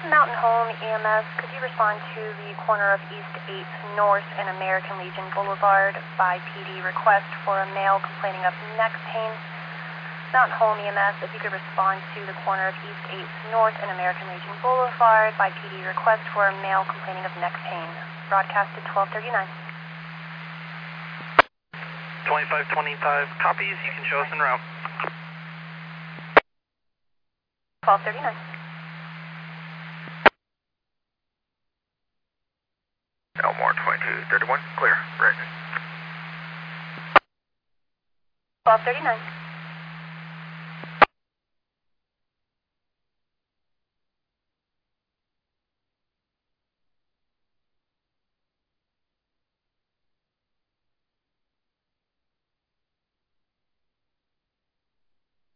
Mountain Home EMS, could you respond to the corner of East 8th North and American Legion Boulevard by PD request for a male complaining of neck pain? Mountain Home EMS, if you could respond to the corner of East 8th North and American Legion Boulevard by PD request for a male complaining of neck pain. Broadcast at 12:39. 2525 copies, you can show us en route. 12:39. Elmore 2231, clear, right. 12:39.